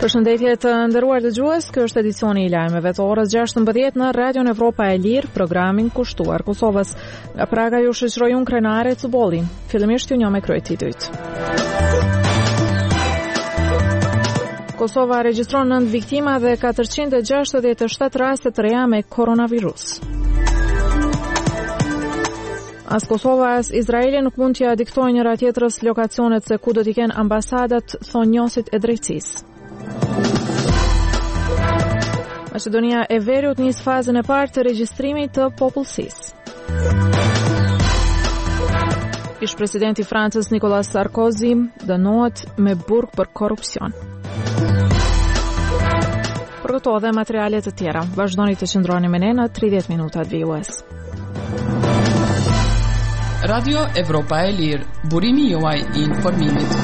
Përshëndetje të nderuar dëgjues, ky është edicioni I lajmeve të orës 16 në Radion Evropa e Lirë, programin kushtuar Kosovës. Nga Praga ju shoqëroi unë Krenare Cubolli. Fillimisht ju njoh me kryet e dytë. Kosova regjistron 9 viktima dhe 467 raste të reja me koronavirus. As Kosova as Izraeli nuk mund t'ja diktojnë njëra tjetrës lokacionet se ku do t'i kenë ambasadat, thonë njësit e drejtësisë. Maqedonia e Veriut nis fazën e parë të regjistrimit të popullsisë. Ish-presidenti I Francës Nicolas Sarkozy dënohet me burg për korrupsion. Për këto dhe materialet të tjera, vazhdoni të qëndroni me ne në 30 minutat VOS. Radio Evropa e Lirë, burimi juaj I informimit.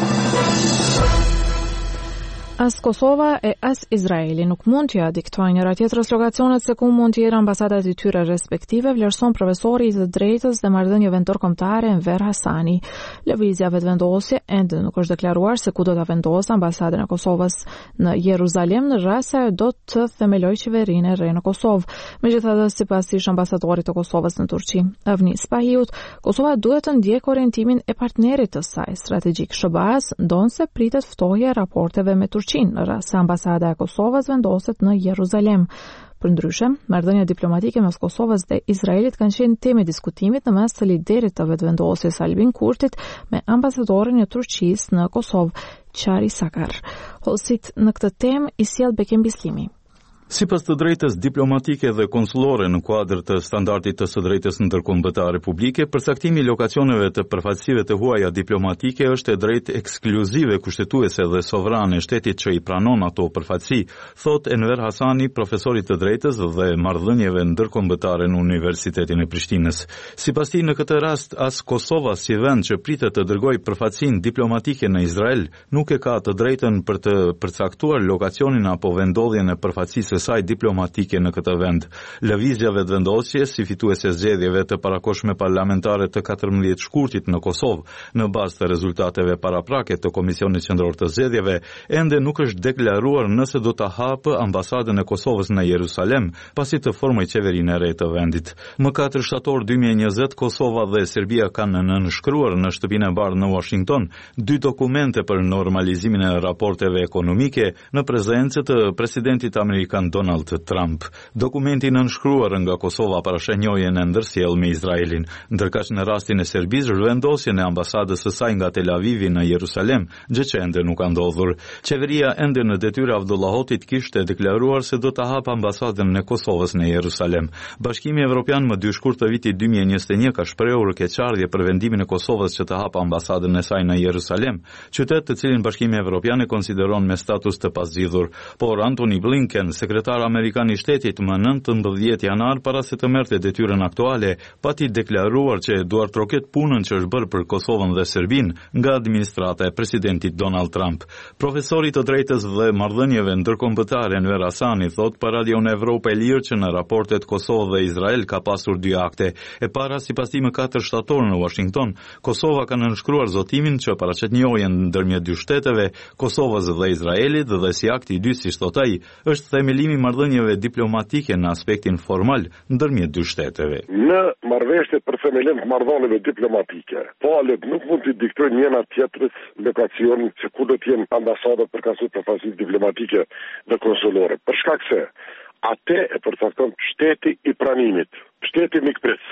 As Kosova e as Izraeli nuk mund t'ja diktojnë njëra tjetrës lokacionet se ku mund t'jenë ambasadat I tyre respektive, vlerëson profesori I të drejtës dhe marrëdhënieve ndërkombëtare Enver Hasani. Lëvizja vetëvendosje ende nuk është deklaruar se ku do ta vendosë ambasadën e Kosovës në Jeruzalem në rast se ajo do të themelojë qeverinë e re në Kosovë. Megjithatë, sipas ish ambasadorit të Kosovës në Turqi, Avni Spahiut, Kosova duhet të ndjekë orientimin e partnerit të saj strategjik SBA-s, ndonse pritet ftohja e raporteve me në rast se ambasada e Kosovës vendoset në Jeruzalem. Përndryshe, marrëdhënia diplomatike mes Kosovës dhe Izraelit kanë qenë temë diskutimit në mes të liderit të vetëvendosjes Albin Kurtit me ambasadorin e Turqisë në Kosovë, Çari Sakar. Hollësit në këtë temë I sjell Bekim Bislimi. Sipas të drejtës diplomatike dhe konsullore në kuadër të standardit të së drejtës ndërkombëtare publike, përcaktimi I lokacioneve të përfaqësive të huaja diplomatike është e drejtë ekskluzive kushtetuese dhe sovrane shtetit që I pranon ato përfaqësi, thot Enver Hasani, profesori të drejtës dhe marrëdhënieve ndërkombëtare në Universitetin e Prishtinës. Sipas tij, në këtë rast as Kosova si vend që pritet të dërgojë përfaqësinë diplomatike në Izrael nuk e ka të drejtën për të përcaktuar lokacionin apo vendodhjen e përfaqësisë saj diplomatike në këtë vend. Lëvizja vetëvendosje si fituese zgjedhjeve të parakohshme parlamentare të 14 shkurtit në Kosovë, në bazë të rezultateve paraprake të Komisionit Qendror të Zgjedhjeve, ende nuk është deklaruar nëse do ta hapë ambasadën e Kosovës në Jerusalem, pasi të formojë qeverinë e re të vendit. Më 4 shtator 2020, Kosova dhe Serbia kanë nënshkruar në Shtëpinë e Bardhë në Washington 2 dokumente për normalizimin e raporteve ekonomike në prezencë të presidentit amerikan Donald Trump. Dokumenti nënshkruar nga Kosova parashënjojën e ndërsjell me Izraelin, ndërkaq në rastin e Serbisë zhvendosjen e ambasadës së saj nga Tel Avivi në Jerusalem, gjë që ende nuk ka ndodhur. Qeveria ende në detyrë Avdullahotit kishte deklaruar se do ta hapë ambasadën e Kosovës në Jerusalem. Bashkimi Evropian më 2 shkurt të vitit 2021 ka shprehur keqardhje për vendimin e Kosovës që të hapë ambasadën e saj në Jerusalem, qytet të cilin Bashkimi Evropian e konsideron me status të pazgjidhur. Por Antony Blinken, sekretar amerikan I shtetit, më 19 janar para se të merrte detyrën aktuale, pati deklaruar që duar troket punën që është bërë për Kosovën dhe Serbinë nga administrata e presidentit Donald Trump. Profesori të drejtës dhe marrëdhënieve ndërkombëtare Enver Hasani thot për Radion Evropa e Lirë që në raportet Kosovë dhe Izrael ka pasur 2 akte. E para, sipas tij, më 4 shtator në Washington, Kosova ka nënshkruar zotimin që paraqet njojën ndërmjet 2 shteteve, Kosovës dhe Izraelit, dhe si akti I dytë, si thot ai, është themelimi marrëdhënieve diplomatike në aspektin formal ndërmjet 2 shteteve. Në marrëveshje për themelim të marrëdhënieve diplomatike, palët nuk mund të diktojnë njëna tjetrës lokacion se ku do të jenë ambasadat për kasu përfaqësi diplomatike dhe konsullore. Për shkak se atë e përcakton shteti I pranimit, shteti mikpritës.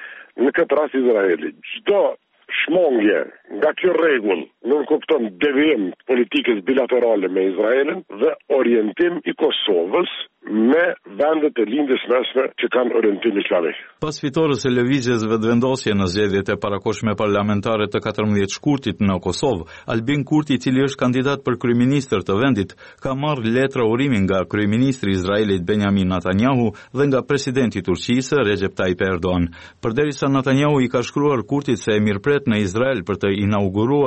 Në këtë rast Izraeli, çdo shmongje nga kjo rregull nuk kupton devijim politikës bilaterale me Izraelin dhe orientim I Kosovës me vendet e lindjes mesme që kanë orientim islamik. Pas fitores e lëvizjes vetëvendosje në zgjedhjet e parakohshme parlamentare të 14 shkurtit në Kosovë, Albin Kurti, I cili është kandidat për kryeministër të vendit, ka marrë letra urimi nga kryeministri I Izraelit Benjamin Netanyahu dhe nga presidenti I Turqisë Recep Tayyip Erdogan. Përderisa Netanyahu I ka shkruar Kurtit se e mirëpret në Izrael për të inauguruar ambasadën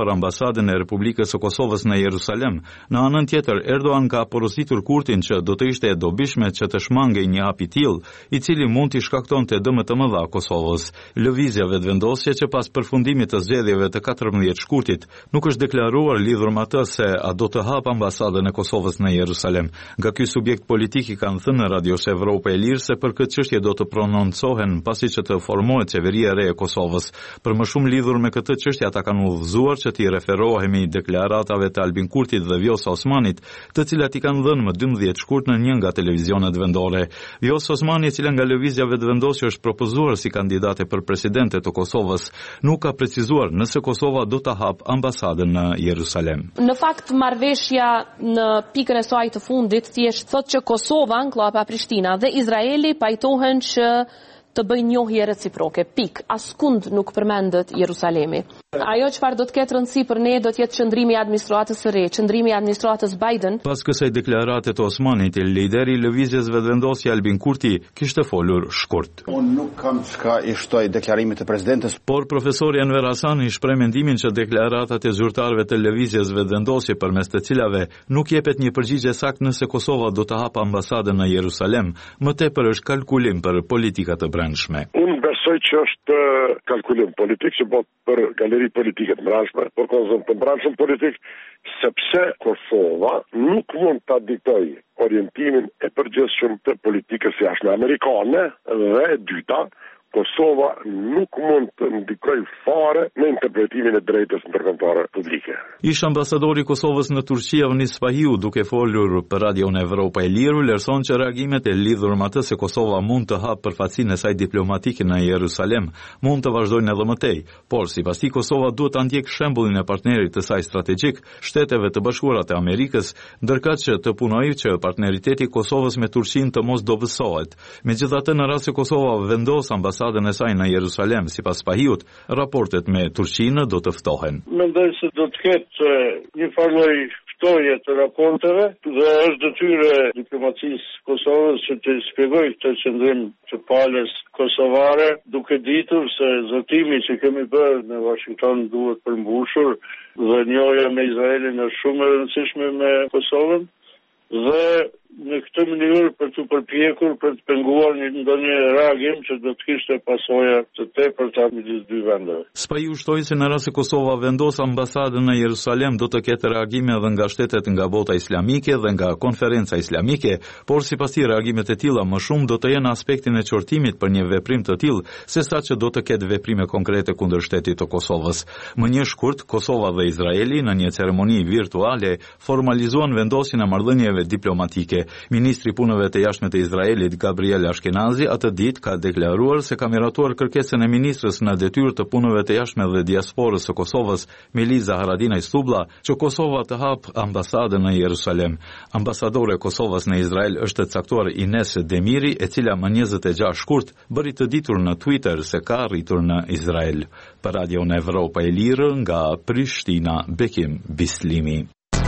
ambasadën e Republikës së Kosovës në Jerusalem. Në anën tjetër, Erdogan ka porositur Kurtin që do të ishte e dobishme që të shmangej një hap i tillë, i cili mund t'i shkaktonte dëme të mëdha Kosovës. Lëvizja vetëvendosje që pas përfundimit të zgjedhjeve të 14 shkurtit nuk është deklaruar lidhur me atë se a do të hap ambasadën e Kosovës në Jerusalem. Nga ky subjekt politik i kanë thënë në Radios Evropa e Lirë se për këtë çështje do të prononcohen pasi që të formohet qeveria e re e Kosovës. Për më shumë lidhur me këtë çështje ata kanë udhëzuar që t'i referohemi deklaratave të Albin Kurtit dhe Vjosa Osmanit, të cilat i kanë dhënë më 12 shkurt në një nga televizionet vendore. Vjosa Osmani, e cila nga lëvizja vetëvendosje është propozuar si kandidate për presidente të Kosovës, nuk ka precizuar nëse Kosova do ta hap ambasadën në Jerusalem. Në fakt, marrëveshja në pikën e saj të fundit thjesht thotë që Kosova, Anklapa Prishtina dhe Izraeli pajtohen që të bëjnë njohje reciproke. Askund nuk përmendet Jerusalemi. Ajo çfarë do të ketë rëndësi për ne do të jetë qëndrimi i administratës së re, qëndrimi i administratës Biden. Pas kësaj deklarate të Osmanit, lideri i lëvizjes vetëvendosje Albin Kurti kishte folur shkurt. Unë nuk kam çka i shtoj deklarimit të presidentes. Por profesori Enver Hasani shpreh mendimin që deklaratat e zyrtarëve të lëvizjes vetëvendosje përmes të cilave nuk jepet një përgjigje saktë nëse Kosova do të hapë ambasadën në Jerusalem, më tepër është kalkulim për politikat e brendshme. Unë besoj që është kalkulim politik që bëhet për galeri politike të brendshme, për konzum të brendshëm politik, sepse Kosova nuk mund ta diktoj orientimin e përgjithshëm të politikës jashtme amerikane dhe e dyta, Kosova nuk mund të ndikoj fare në interpretimin e drejtës ndërkombëtare publike. Ish ambasadori i Kosovës në Turqi Avnis Spahiu, duke folur për Radion Evropa e Lirë, vlerëson që reagimet e lidhur me atë se Kosova mund të hapë përfaqësinë e saj diplomatike në Jerusalem mund të vazhdojnë edhe më tej, por sipas tij Kosova duhet ta ndjekë shembullin e partnerit të saj strategjik, Shteteve të Bashkuara të Amerikës, ndërkaq që të punojë që partneriteti i Kosovës me Turqinë të mos dobësohet. Megjithatë, në rast se Kosova vendos ambasadën e saj në Jerusalem, sipas Spahiut, raportet me Turqinë do të ftohen. Mendoj se do të ketë një farloj ftoje të raporteve dhe është detyrë e diplomacisë Kosovës që të shpjegojë këtë qëndrim të palës kosovare, duke ditur se zotimi që kemi bërë në Washington duhet përmbushur dhe njohja me Izraelin është shumë e rëndësishme me Kosovën dhe në këtë mënyrë për të përpjekur për të penguar ndonjë reagim që do të kishte pasoja të tepërta midis dy vendeve. Spahiu shtoi se në rast se Kosova vendos ambasadën në Jerusalem do të ketë reagime edhe nga shtetet nga bota islamike dhe nga konferenca islamike, por sipas tij reagimet e tilla më shumë do të jenë aspektin e qortimit për një veprim të tillë, sesa që do të ketë veprime konkrete kundër shtetit të Kosovës. Më një shkurt, Kosova dhe Izraeli në një ceremoni virtuale formalizuan vendosjen e marrëdhënieve diplomatike. Ministri i Punëve të Jashtme të Izraelit Gabriel Ashkenazi atë ditë ka deklaruar se ka miratuar kërkesën e ministrës në detyrë të punëve të jashtme dhe diasporës së Kosovës, Meliza Haradinaj Stublla, që Kosova të hapë ambasadën në Jerusalem. Ambasadore e Kosovës në Izrael është caktuar Ines Demiri, e cila më 26 shkurt bëri të ditur në Twitter se ka arritur në Izrael. Për Radion Evropa e Lirë nga Prishtina, Bekim Bislimi.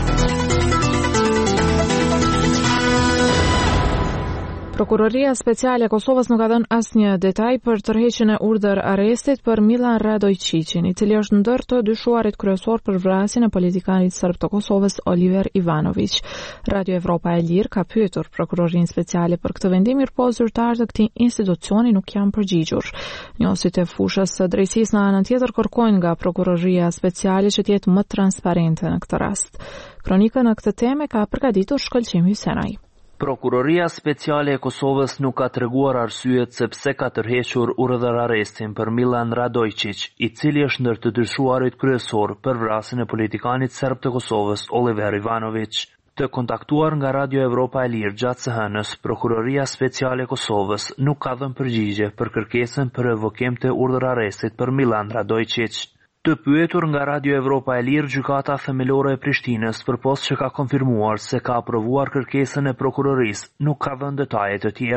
Prokuroria speciale e Kosovës nuk ka dhënë asnjë detaj për tërheqjen e urdhër arrestit për Milan Radojčićin, i cili është ndër të dyshuarit kryesor për vrasjen e politikanit serb të Kosovës Oliver Ivanović. Radio Evropa e Lirë ka pyetur prokurorinë speciale për këtë vendim, mirëpo zyrtarët e këtij institucioni nuk janë përgjigjur. Njësit e fushës së drejtësisë në anën tjetër kërkojnë nga prokuroria speciale që të jetë më transparente në këtë rast. Kronikën në këtë temë ka përgatitur Shkëlqim Hysenaj. Prokuroria speciale e Kosovës nuk ka treguar arsyet se pse ka tërhequr urdhër arrestin për Milan Radojčić, i cili është ndër të dyshuarit kryesor për vrasjen e politikanit serb të Kosovës Oliver Ivanović. Të kontaktuar nga Radio Evropa e Lirë gjatë së hënës, Prokuroria speciale e Kosovës nuk ka dhënë përgjigje për kërkesën për revokim të urdhër arrestit për Milan Radojčić. Të pyetur nga Radio Evropa e Lirë, gjykata themelore e Prishtinës, përpos që ka konfirmuar se ka aprovuar kërkesën e prokurorisë, nuk ka dhënë detaje të tjera.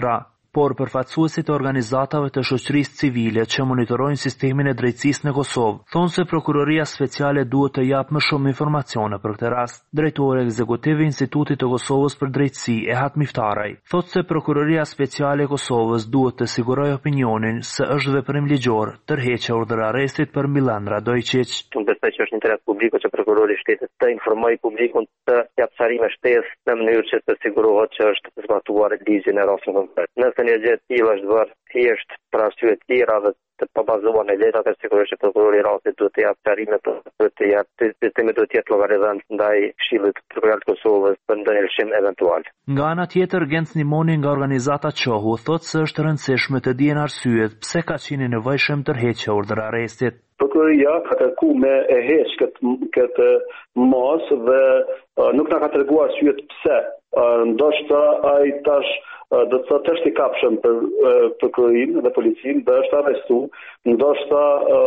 por përfaqësuesit e organizatave të shoqërisë civile që monitorojnë sistemin e drejtësisë në Kosovë thonë se Prokuroria Speciale duhet të japë më shumë informacione për këtë rast. Drejtori ekzekutiv i Institutit të Kosovës për Drejtësi, Ehat Miftaraj, thotë se Prokuroria Speciale e Kosovës duhet të sigurojë opinionin se është veprim ligjor tërheqja urdhër arrestit për Milan Radojčić. Unë besoj që është interes publiku që prokurori i shtetit të informojë publikun të jap sqarime shtesë në mënyrë që të sigurohet që është zbatuar ligji në rastin konkret. Nëse një gjë e tillë është bërë thjesht për arsye të tjera dhe të pabazuar në letra, të sigurisht që prokurori i rastit duhet të jap sqarime për të japë sistemi duhet të jetë llogaridhënt ndaj Këshillit Prokuroral të Kosovës për ndonjë lëshim eventual. Nga ana tjetër, Genc Nimoni nga organizata Qohu thotë se është rëndësishme të dihen arsyet pse ka qenë nevojshëm tërheqja urdhër arrestit. Prokuroria ka kërkuar me e heq këtë mos dhe nuk na ka treguar arsyet pse. Ndoshta ai tash do të thotë është i kapshëm për prokurorinë dhe policinë dhe është arrestuar. Ndoshta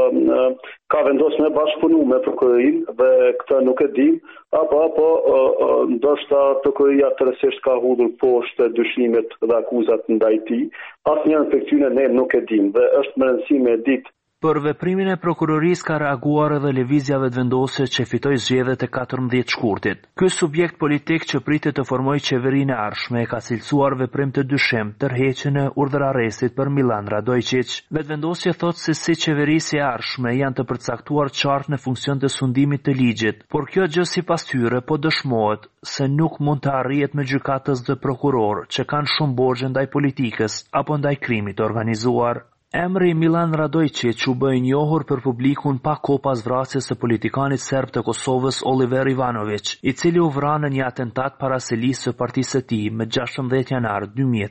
ka vendosur me bashkëpunu me prokurorinë dhe këtë nuk e dim, apo ndoshta prokuroria tërësisht ka hudhur poshtë dyshimet dhe akuzat ndaj tij. Asnjërin prej këtyre ne nuk e dim dhe është më rëndësishme e ditë. Për veprimin e prokurorisë ka reaguar edhe lëvizja vetëvendosje që fitoi zgjedhjet e 14 shkurtit. Ky subjekt politik që pritet të formojë qeverinë e ardhshme ka cilësuar veprim të dyshim tërheqjen e urdhër arrestit për Milan Radojčić. Vetëvendosja thotë se si qeverisë e ardhshme janë të përcaktuar qartë në funksion të sundimit të ligjit, por kjo gjë sipas tyre po dëshmohet se nuk mund të arrihet me gjykatës dhe prokuror që kanë shumë borxhe ndaj politikës apo ndaj krimit të organizuar. Emri Milan Radojčić u bë i njohur për publikun pa kohë pas vrasjes së politikanit serb të Kosovës Oliver Ivanović, i cili u vra në një atentat para selisë së partisë së tij më 16 janar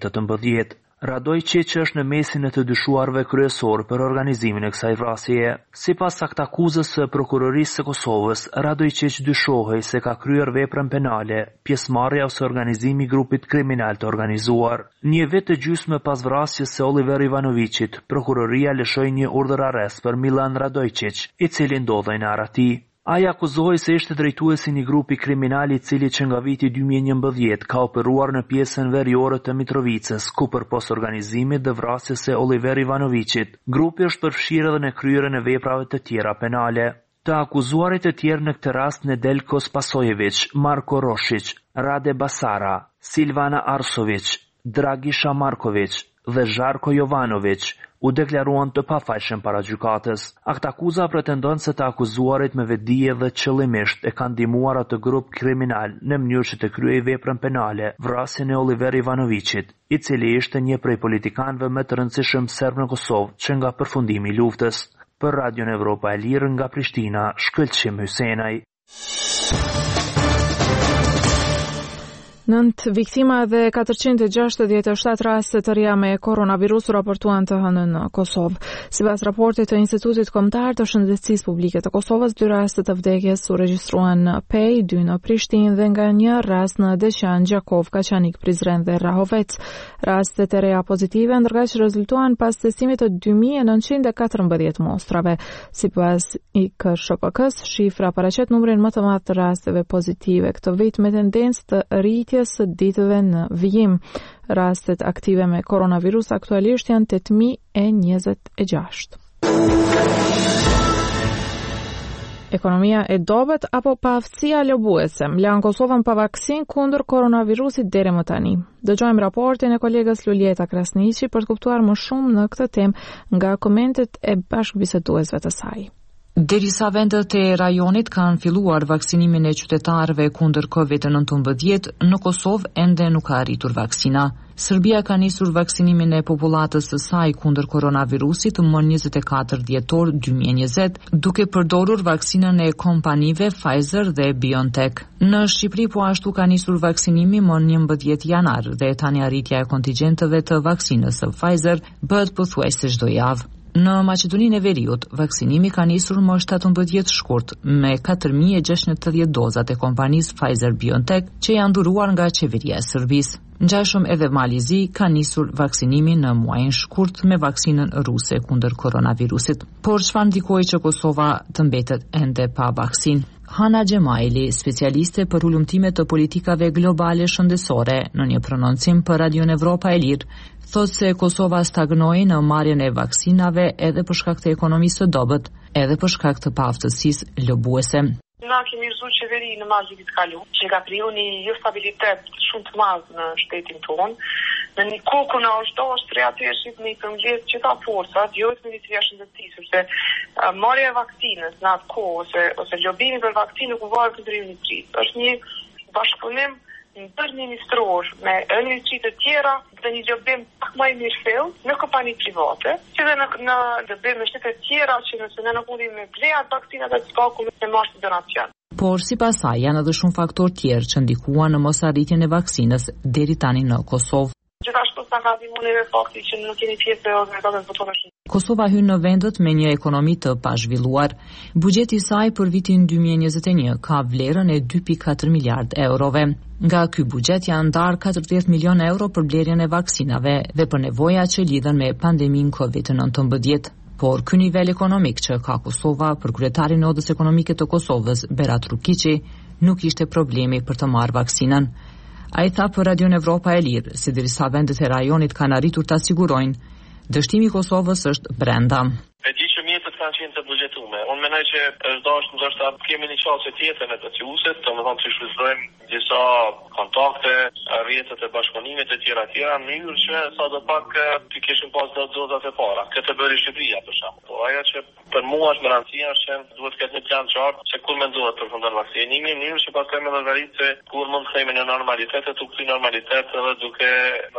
2018. Radojčić është në mesin e të dyshuarve kryesor për organizimin e kësaj vrasjeje. Sipas aktakuzës së prokurorisë së Kosovës, Radojčić dyshohej se ka kryer veprën penale, pjesëmarrja ose organizimi i grupit kriminal të organizuar. Një vit e gjysmë pas vrasjes së Oliver Ivanovićit, prokuroria lëshoi një urdhër arrest për Milan Radojčić, i cili ndodhej në Arati. Ai akuzohej se ishte drejtuesi i një grupi kriminal i cili që nga viti 2011 ka operuar në pjesën veriore të Mitrovicës, ku përpos organizimit dhe vrasjes së Oliver Ivanovićit, grupi është përfshirë edhe në kryerjen e veprave të tjera penale. Të akuzuarit e tjerë në këtë rast Nedeljko Spasojević, Marko Rošić, Rade Basara, Silvana Arsović, Dragisha Marković dhe Žarko Jovanović u deklaruan të pafajshëm para gjykatës. Aktakuza pretendon se të akuzuarit me vetdije dhe qëllimisht e kanë ndihmuar atë grup kriminal në mënyrë që të kryej veprën penale, vrasjen e Oliver Ivanovićit, i cili ishte një prej politikanëve më të rëndësishëm serb në Kosovë që nga përfundimi i luftës. Për Radion Evropa e Lirë nga Prishtina, Shkëlqim Hysenaj. 9 viktima dhe 467 raste të reja me koronavirus raportuan të hënë në Kosovë. Sipas raportit të Institutit Kombëtar të Shëndetësisë Publike të Kosovës, 2 raste të vdekjes u regjistruan në Pej, 2 në Prishtinë dhe nga një rast në Deçan, Gjakov, Kaçanik, Prizren dhe Rahovec. Rastet e reja pozitive ndërkaq rezultuan pas testimit të 2914 mostrave. Sipas IKSHPK-s, shifra paraqet numrin më të madh të rasteve pozitive këtë vit me tendencë të rritjes së ditëve në vijim. Rastet aktive me koronavirus aktualisht janë 8026. Ekonomia e dobët apo paaftësia lobuese mlan Kosovën pa vaksinë kundër koronavirusit deri më tani. Dëgjojmë raportin e kolegës Luljeta Krasniqi për të kuptuar më shumë në këtë temë nga komentet e bashkëbiseduesve të saj. Derisa vendet e rajonit kanë filluar vaksinimin e qytetarëve kundër COVID-19, në Kosovë ende nuk ka arritur vaksina. Serbia ka nisur vaksinimin e popullatës së saj kundër koronavirusit më 24 dhjetor 2020, duke përdorur vaksinën e kompanive Pfizer dhe BioNTech. Në Shqipëri po ashtu ka nisur vaksinimi më 11 janar dhe tani arritja e kontingjenteve të vaksinës së Pfizer bëhet pothuajse çdo javë. Në Maqedoninë e Veriut, vaksinimi ka nisur më 17 shkurt me 4680 dozat e kompanisë Pfizer-BioNTech që janë dhuruar nga qeveria e Serbisë. Ngjashëm edhe Malizi ka nisur vaksinimin në muajin shkurt me vaksinën ruse kundër koronavirusit. Por çfarë ndikoi që Kosova të mbetet ende pa vaksinë? Hana Gjemaili, specialiste për ulëmtime të politikave globale shëndetësore, në një prononcim për Radion Evropa e Lirë, thotë se Kosova stagnoi në marrjen e vaksinave edhe për shkak të ekonomisë së dobët, edhe për shkak të paaftësisë lëbuese. Na kemi rëzu qeveri në mas vitit kalu, që ka kriju një jo stabilitet shumë të madh në shtetin tonë. Në një kohë kur na është realisht në i përmbledh gjitha forcat, jo të Ministria e Shëndetësisë, sepse marrja e vaksinës në atë kohë ose lobimi për vaksinë nuk u varet të ministrisë. Është një bashkëpunim ndërministror me ministritë të tjera dhe një lobim pak më i mirëfill në kompani private, që dhe në lobim me shtete tjera që nëse ne nuk mundim me bleat vaksinat e spaku me marrë të donacion. Por sipas saj janë edhe shumë faktorë tjerë që ndikuan në mosarritjen e vaksinës deri tani në Kosovë. Gjithashtu sa ka ndihmuar edhe fakti që nuk kemi pjesë e organizatave votoresh. Kosova hyn në vendet me një ekonomi të pazhvilluar. Buxheti i saj për vitin 2021 ka vlerën e 2.4 miliard eurove. Nga ky buxhet janë ndarë 40 milion euro për blerjen e vaksinave dhe për nevojat që lidhen me pandeminë COVID-19. Por ky nivel ekonomik që ka Kosova për kryetarin e Odës Ekonomike të Kosovës, Berat Rukiqi, nuk ishte problemi për të marrë vaksinën. Ai tha për Radion Evropa e Lirë se derisa vendet e rajonit kanë arritur ta sigurojnë, dështimi i Kosovës është brenda. E di që mjetët kanë qenë të buxhetume. Unë mendoj që është dashur ndoshta kemi një çështje tjetër në të ciuset, domethënë të shfrytëzojmë disa kontakte, rrjetet e bashkëpunimit e tjera në mënyrë që sadopak të kishim pas dozat e para. Këtë bëri Shqipëria për shembull. Po ajo që për mua është me rëndësi është që duhet të ketë një plan qartë se kur mendohet të përfundon vaksinimi, në mënyrë që pastaj me llogarit se kur mund të themi në normalitet të kthy normalitet edhe duke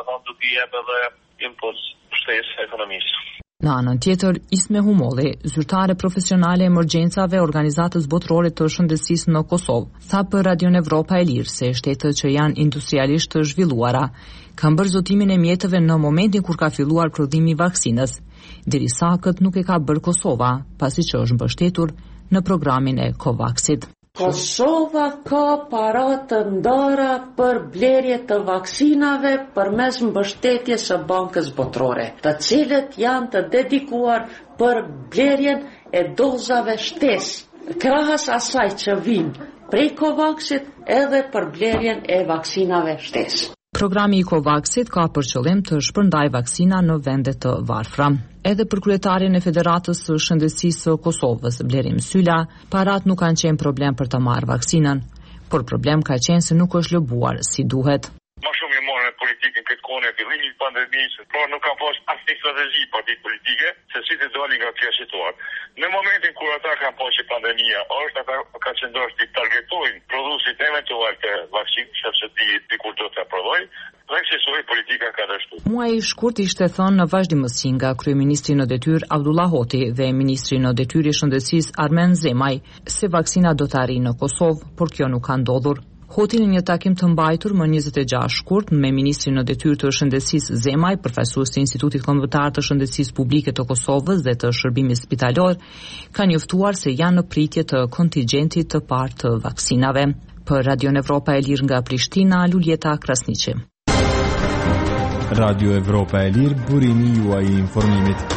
jep edhe impuls shtesë ekonomisë. Në anën tjetër, Isme Humolli, zyrtare profesionale e emergjencave e Organizatës Botërore të Shëndetësisë në Kosovë, tha për Radion Evropa e Lirë se shtetet që janë industrialisht të zhvilluara kanë bërë zotimin e mjeteve në momentin kur ka filluar prodhimi i vaksinës, derisa këtë nuk e ka bërë Kosova, pasi që është mbështetur në programin e Covaxit. Kosova ka para të ndara për blerje të vaksinave përmes mbështetjes së Bankës Botërore, të cilët janë të dedikuar për blerjen e dozave shtesë, krahas asaj që vijnë prej Covaxit edhe për blerjen e vaksinave shtesë. Programi i Covaxit ka për qëllim të shpërndajë vaksina në vende të varfra. Edhe për kryetarin e Federatës së Shëndetësisë së Kosovës, Blerim Sylla, parat nuk kanë qenë problem për të marrë vaksinën, por problem ka qenë se nuk është lëbuar si duhet. Më shumë i morën e politikën këtë kohën e fillimit të pandemisë, por nuk ka pas asnjë strategji politike se si të dalin nga kjo situatë. Në momentin kur ata kanë pasur pandemia, ata ka qendruar të targetojnë prodhuesit eventual të vaksinës që dikur do të aprovojnë, dhe kësaj politika ka dashur. Muaji i shkurt ishte thënë në vazhdimësi nga kryeministri në detyrë Abdullah Hoti dhe ministri në detyrë i shëndetësisë Armen Zemaj se vaksina do të arrijë në Kosovë, por kjo nuk ka ndodhur. Hoti në një takim të mbajtur më 26 shkurt me ministrin në detyrë të shëndetësisë Zemaj, përfaqësues të Institutit Kombëtar të Shëndetësisë Publike të Kosovës dhe të Shërbimit Spitalor, ka njoftuar se janë në pritje të kontingjentit të parë të vaksinave. Për Radion Evropa e Lirë nga Prishtina, Luljeta Krasniqi. Radio Evropa e Lirë, burimi juaj i informimit.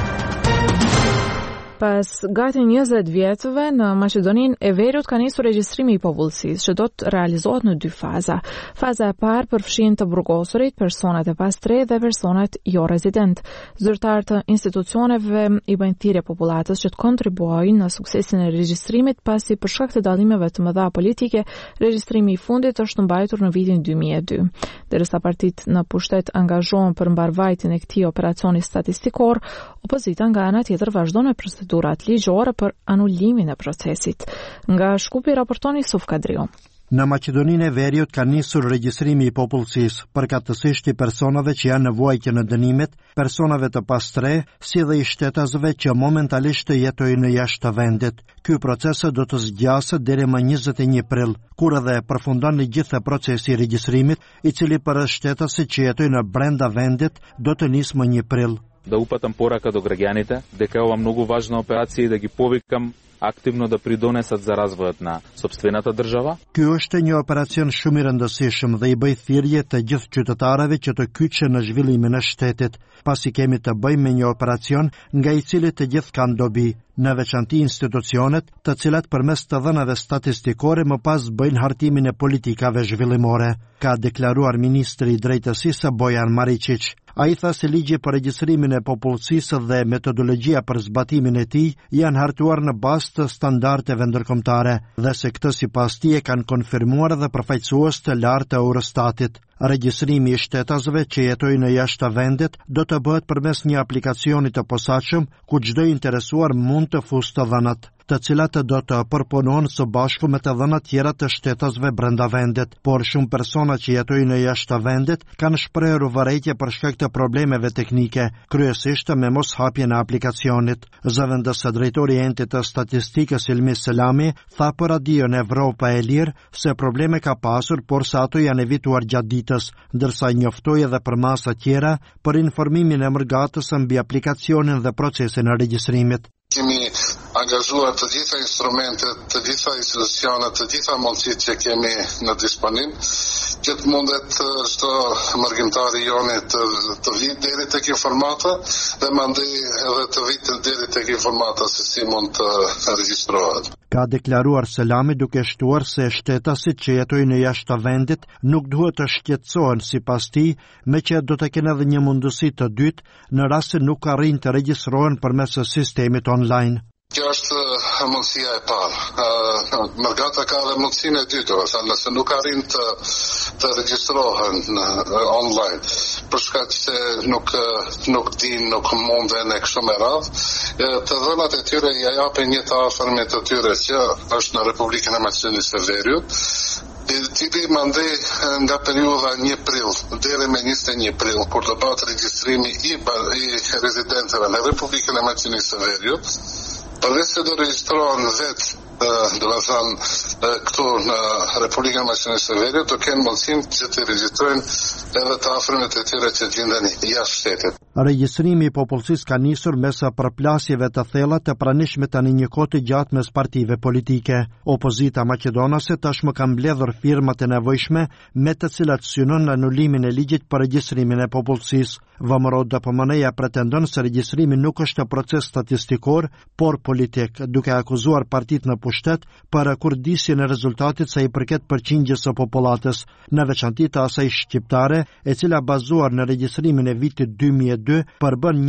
Pas gati 20 vjetëve në Maqedoninë e Veriut ka nisur regjistrimi i popullsisë që do të realizohet në 2 faza. Faza e parë përfshin të burgosurit, personat e pastre dhe personat jo rezident. Zyrtarët të institucioneve i bëjnë thirrje popullatës që të kontribuojnë në suksesin e regjistrimit, pasi për shkak të dallimeve të mëdha politike, regjistrimi i fundit është mbajtur në vitin 2002. Derisa partitë në pushtet angazhohen për mbarvajtjen e këtij operacioni statistikor, opozita nga ana tjetër vazhdon me procedurat ligjore për anullimin e procesit. Nga Shkupi raporton Yusuf Kadriu. Në Maqedoninë e Veriut ka nisur regjistrimi i popullsisë, përkatësisht i personave që janë në vuajtje në dënimet, personave të pastre, si dhe i shtetësve që momentalisht jetojnë në jashtë të vendit. Ky proces do të zgjaset deri më 21 prill, kur edhe përfundon i gjithë procesi i regjistrimit, i cili për shtetësit që jetojnë brenda vendit do të nisë më 1 prill. Да упатам порака до граѓаните дека ова многу важна операција и да ги повикам активно да придонесат за развојот на сопствената држава. Ky është një operacion shumë i rëndësishëm dhe i bëj thirrje të gjithë qytetarëve që të kyçen në zhvillimin e shtetit, pasi kemi të bëjmë me një operacion nga i cili të gjithë kanë dobi, në veçanti institucionet, të cilat përmes të dhënave statistikore më pas bëjnë hartimin e politikave zhvillimore, ka deklaruar ministri i drejtësisë Bojan Maričić. Ai tha se ligji për regjistrimin e popullsisë dhe metodologjia për zbatimin e tij janë hartuar në bazë të standardeve ndërkombëtare dhe se këtë sipas tij e kanë konfirmuar edhe përfaqësues të lartë të Eurostatit. Regjistrimi i shtetasëve që jetojnë në jashtë vendit do të bëhet përmes një aplikacioni të posaçëm ku çdo i interesuar mund të fusë të dhënat, të cilat do të përpunohen së bashku me të dhënat tjera të shtetasëve brenda vendit, por shumë persona që jetojnë në jashtë vendit kanë shprehur vërejtje për shkak të problemeve teknike, kryesisht me moshapjen e aplikacionit. Zëvendëse drejtori i Entit të Statistikës Ilmi Selami tha për Radion Evropa e Lirë se probleme ka pasur, por se ato janë evituar gjatë ditës, ndërsa njoftoi edhe për masa tjera për informimin e mërgatës mbi aplikacionin dhe procesin e regjistrimit. Kemi angazhuar të gjitha instrumentet, të gjitha institucionet, të gjitha mundësitë që kemi në disponim, që të mundet çdo mërgjimtar i joni të vitë deri tek informata dhe mandej edhe të vitë deri tek informata se si mund të regjistrohet. Ka deklaruar Selami duke shtuar se shtetasit që jetojnë në jashtë vendit nuk duhet të shqetësohen sipas tij, me që do të kenë edhe një mundësi të dytë në rast se nuk arrin të regjistrohen përmes sistemit online. Kjo është mundësia e parë. Mërgata ka edhe mundësinë e dytë, nëse nuk arrin të regjistrohen online, për shkak se nuk din, nuk munden e kështu me radhë, të dhënat e tyre ja japin një të afërmit të tyre që është në Republikën e Maqedonisë së Veriut. Tipi mandej nga periudha 1 prill deri me 21 prill, kur do bëhet regjistrimi i rezidentëve në Republikën e Maqedonisë së Veriut, përveç se do regjistrohen vetë, këtu në Republikën e Maqedonisë së Veriut, do kenë mundësinë që të regjistrojnë edhe të afërmit e tyre që gjenden jashtë shtetit. Regjistrimi i popullsisë ka nisur mes përplasjeve të thella të pranishme tani një kohë të gjatë mes partive politike. Opozita maqedonase tashmë ka mbledhur firmat e nevojshme me të cilat synon në anulimin e ligjit për regjistrimin e popullsisë. VMRO DPMN-ja pretendon se regjistrimi nuk është proces statistikor, por politik, duke akuzuar partitë në pushtet për kurdisjen e rezultatit sa i përket përqindjes së popullatës, në veçanti të asaj shqiptare, e cila bazuar në regjistrimin e vitit 2002 përbën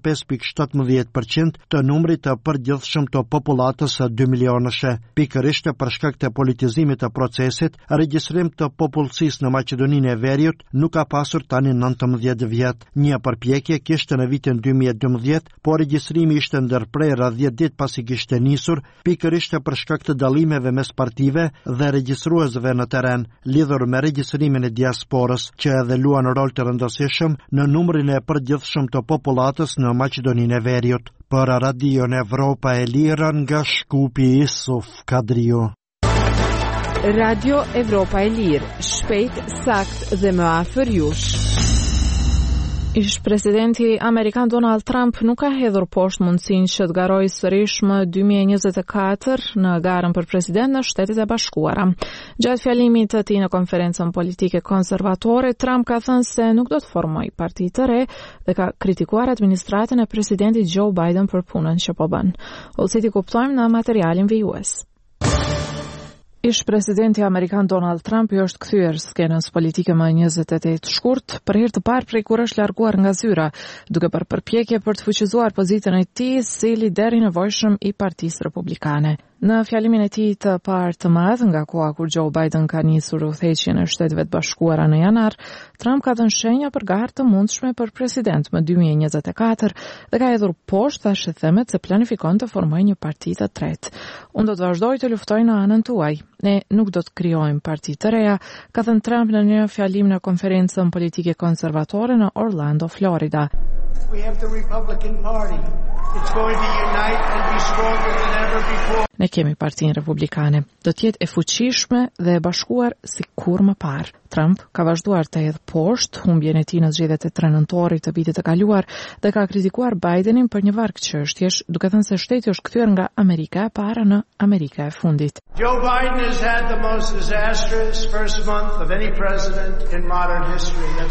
25.17% të numrit të përgjithshëm të popullatës 2 milionëshe. Pikërisht për shkak të politizimit të procesit, regjistrim të popullsisë në Maqedoninë e Veriut nuk ka pasur tani 19 vjet. Një përpjekje kishte në vitin 2012, por regjistrimi ishte ndërprerë 10 ditë pasi kishte nisur, pikërisht për shkak të dallimeve mes partive dhe regjistruesve në terren, lidhur me regjistrimin e diasporës, që edhe luan rol të rëndësishëm në numrin e përgjithshëm të popullatës në Maqedoninë e Veriut. Për Radion Evropa e Lirë nga Shkupi Isuf Kadriu. Radio Evropa e Lirë, shpejt, sakt dhe më afër jush. Ish-presidenti Amerikan Donald Trump nuk ka hedhur poshtë mundësinë që të garojë sërish më 2024 në garën për president në Shtetet e Bashkuara. Gjatë fjalimit të tij në konferencën politike konservatore, Trump ka thënë se nuk do të formojë parti të re dhe ka kritikuar administratën e presidentit Joe Biden për punën që po bën. Ose ti kuptojmë në materialin vijues. Ish-presidenti Amerikan Donald Trump i është kthyer skenës politike më 28 shkurt, për herë të parë prej kur është larguar nga zyra, duke bërë përpjekje për të fuqizuar pozitën e tij si lider i nevojshëm i Partisë Republikane. Në fjalimin e tij të parë të madh nga koha kur Joe Biden ka nisur udhëheqjen e Shteteve të Bashkuara në janar, Trump ka dhënë shenja për garë të mundshme për president më 2024 dhe ka hedhur poshtë thashëthemet se planifikon të formojë një parti të tretë. Unë do të vazhdoj të luftoj në anën tuaj. Ne nuk do të krijojmë parti të reja, ka thënë Trump në një fjalim në konferencën politike konservatore në Orlando, Florida. We have the Republican Party. It's going to unite and be stronger than ever before. Ne kemi partinë republikane. Do të jetë e fuqishme dhe e bashkuar si kur më parë. Trump ka vazhduar të hedhë poshtë humbjen e tij në zgjedhjet e 3 nëntorit të vitit të kaluar dhe ka kritikuar Bidenin për një varg çështjesh, duke thënë se shteti është kthyer nga Amerika e para në Amerika e fundit. Joe Biden has had the most disastrous first month of any president in modern history. That's true.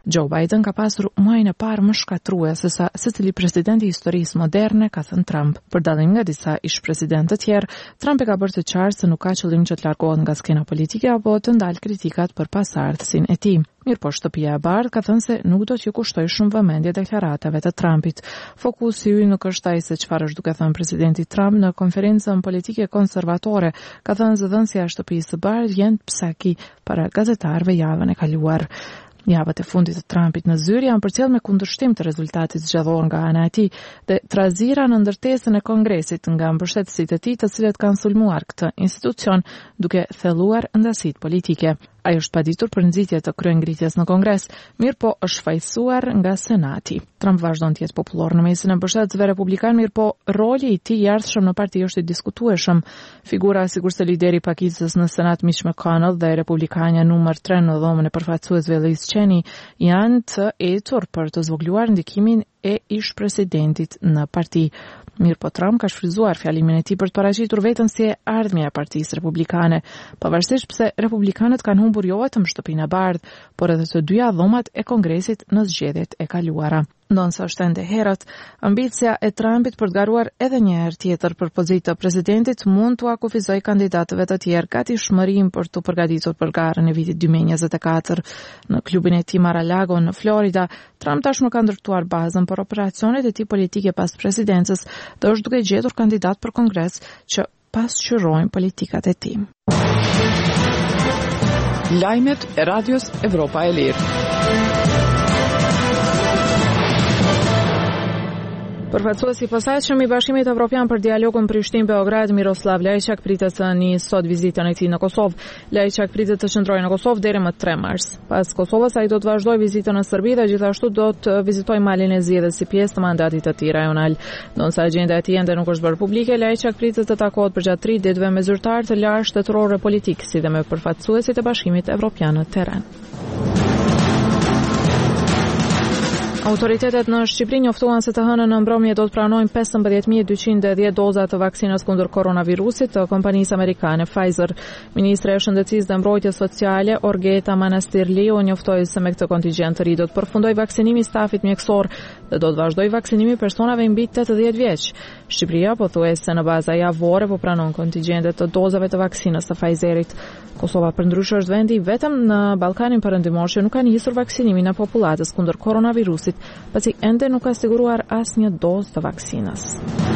Joe Biden ka pasur muajin e parë më shkatruese se sa secili president i historisë moderne, ka thënë Trump. Për dallim nga disa ish presidentë të tjerë, Trump e ka bërë të qartë se nuk ka qëllim që të largohet nga skena politike apo të ndalë kritikat për pasardhësinë e tij. Mirëpo Shtëpia e Bardhë ka thënë se nuk do t'ju kushtoj shumë vëmendje deklaratave të Trumpit. Fokusi i yj nuk është ai se çfarë është duke thënë presidenti Trump në konferencën politike konservatore, ka thënë zëdhënësja e Shtëpisë së Bardhë Jen Psaki para gazetarëve javën e kaluar. Javët e fundit të Trumpit në Zyr janë përcjell me kundërshtim të rezultatit zgjedhor nga ana e tij dhe trazira në ndërtesën e Kongresit nga mbështetësit e tij, të cilët kanë sulmuar këtë institucion duke thelluar ndasitë politike. Ai është paditur për nxitje të kryengritjes në Kongres, mirë po është fajsuar nga Senati. Trump vazhdon të jetë popullor në mesin e mbështetësve republikan, mirë po roli i tij i ardhshëm në parti është i diskutueshëm. Figura sigurisht lideri i pakicës në Senat Mitch McConnell dhe republikania numër 3 në dhomën e përfaqësuesve Liz Cheney janë të etur për të zvogluar ndikimin e ish presidentit në parti. Mirë po Trump ka shfrytzuar fjalimin e tij për të paraqitur veten si e ardhmja e Partisë Republikane, pavarësisht pse republikanët kanë humbur jo vetëm Shtëpinë e Bardhë, por edhe të dyja dhomat e Kongresit në zgjedhjet e kaluara. Ndonse është ende herët, ambicia e Trumpit për të garuar edhe një herë tjetër për pozitë të presidentit mund t'u akufizoj kandidatëve të tjerë gatishmërinë për të përgatitur për garën e vitit 2024. Në klubin e tij Mar-a-Lago në Florida, Trump tashmë ka ndërtuar bazën për operacionet e tij politike pas presidencës dhe është duke gjetur kandidat për Kongres që pasqyrojnë politikat e tij. Lajmet e Radios Evropa e Lirë. Përfaqësuesi i posaçëm i Bashkimit Evropian për dialogun Prishtinë-Beograd, Miroslav Lajçak, pritet të nisë sot vizitën e tij në Kosovë. Lajçak pritet të qëndrojë në Kosovë deri më 3 mars. Pas Kosovës, ai do të vazhdojë vizitën në Serbi dhe gjithashtu do të vizitojë Malin e Zi dhe si pjesë të mandatit të tij rajonal. Ndonse agjenda e tij ende nuk është bërë publike, Lajçak pritet të takohet përgjatë 3 ditëve me zyrtarë të lartë shtetërorë politik, si dhe me përfaqësuesit e Bashkimit Evropian në terren. Autoritetet në Shqipëri njoftuan se të hënën në mbrëmje do të pranojnë 15.210 doza të vaksinës kundër koronavirusit të kompanisë amerikane Pfizer. Ministre e Shëndetësisë dhe Mbrojtjes Sociale Orgeta Manastirliu njoftoi se me këtë kontingjent të ri do të përfundoj vaksinimi i stafit mjekësor dhe do të vazhdoj vaksinimi personave mbi 80 vjeç. Shqipëria pothuajse në baza javore po pranon kontingjentet të dozave të vaksinës së Pfizerit. Kosova përndryshe është vendi vetëm në Ballkanin Perëndimor që nuk ka nisur vaksinimin e popullatës kundër koronavirusit, pasi ende nuk ka siguruar asnjë dozë të vaksinës.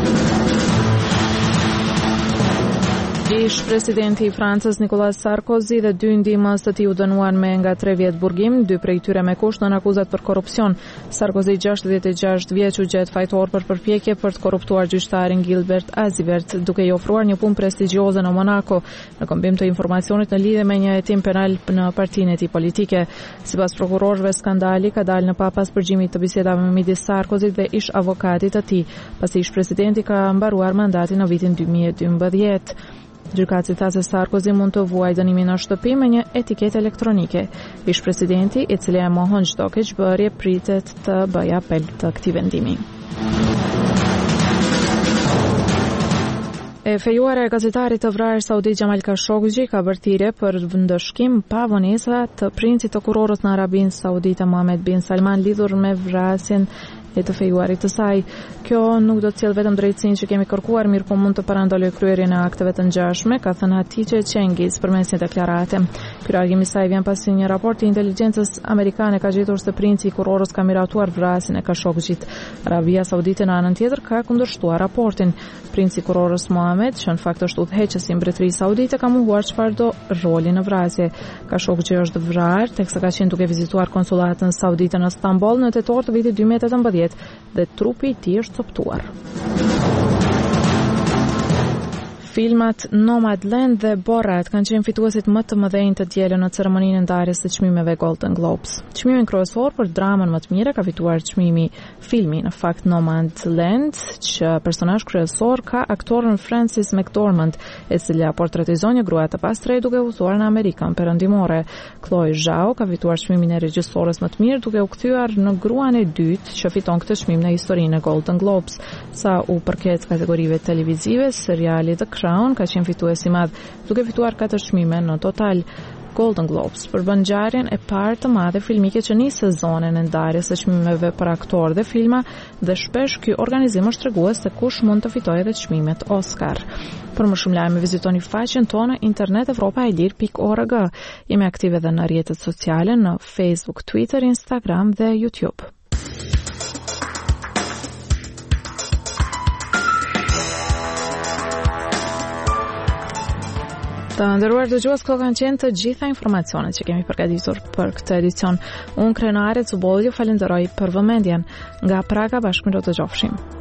Ish presidenti i Francës Nicolas Sarkozy dhe 2 ndihmës të tij u dënuan me nga 3 vjet burgim, 2 prej tyre me kusht nën akuzat për korrupsion. Sarkozy 66 vjeç u gjet fajtor për përpjekje për të korruptuar gjyqtarin Gilbert Azivert, duke i ofruar një punë prestigjioze në Monaco, në kombim të informacionit në lidhje me një hetim penal në partinë e tij politike. Sipas prokurorëve, skandali ka dalë në pas përgjimit të bisedave midis Sarkozyt dhe ish avokatit të tij, pasi ish presidenti ka mbaruar mandatin në vitin 2012. Gjykatësi tha se Sarkozy mund të vuajë dënimin në shtëpi me një etiketë elektronike. Ish presidenti, i cili e mohon çdo keqbërje, pritet të bëjë apel të këtij vendimi. E fejuar e gazetarit të vrarë saudit Jamal Khashoggi ka bërë thirrje për ndëshkim pa vonesa të princit të kurorës në Arabinë Saudite Mohammed bin Salman lidhur me vrasjen e të fejuarit të saj. Kjo nuk do të sjellë vetëm drejtësinë që kemi kërkuar, mirë po mund të parandalojë kryerjen e akteve të ngjashme, ka thënë Hatice Cengiz përmes një deklarate. Ky reagim i saj vjen pasi një raport i inteligjencës amerikane ka gjetur se princi i kurorës ka miratuar vrasjen e Khashoggit. Arabia Saudite në anën tjetër ka kundërshtuar raportin. Princi i kurorës Mohammed, që në fakt është udhëheqësi i Mbretërisë Saudite, ka mohuar çfarëdo roli në vrasje. Khashoggi është vrarë teksa ka qenë duke vizituar konsullatën saudite në Stamboll në tetor të vitit 2018 dhe trupi i tij është coptuar. Filmat Nomadland dhe Borat kanë qenë fituesit më të mëdhenj të dielën në ceremoninë e ndarjes së çmimeve Golden Globes. Çmimin kryesor për dramën më të mirë ka fituar çmimi filmi, në fakt Nomadland, që personazh kryesor ka aktorin Frances McDormand, e cila portretizon një grua të pastër duke udhëtuar në Amerikën Perëndimore. Chloe Zhao ka fituar çmimin e regjisores më të mirë duke u kthyer në gruan e dytë që fiton këtë çmim në historinë e Golden Globes. Sa u përket kategorive televizive, seriali The Crown ka qenë fitues i madh, duke fituar 4 çmime në total. Golden Globes për bën ngjarjen e parë të madhe filmike që nis sezonin e ndarjes së çmimeve për aktorë dhe filma dhe shpesh ky organizim është tregues se kush mund të fitojë edhe çmimet Oscar. Për më shumë lajme vizitoni faqen tonë internet.evropaelir.org. Jemi aktive edhe në rrjetet sociale në Facebook, Twitter, Instagram dhe YouTube. Të nderuar dëgjues, këto kanë qenë të gjitha informacionet që kemi përgatitur për këtë edicion. Unë Krenare Cubolju falenderoj për vëmendjen. Nga Praga bashkë të dëgjofshim.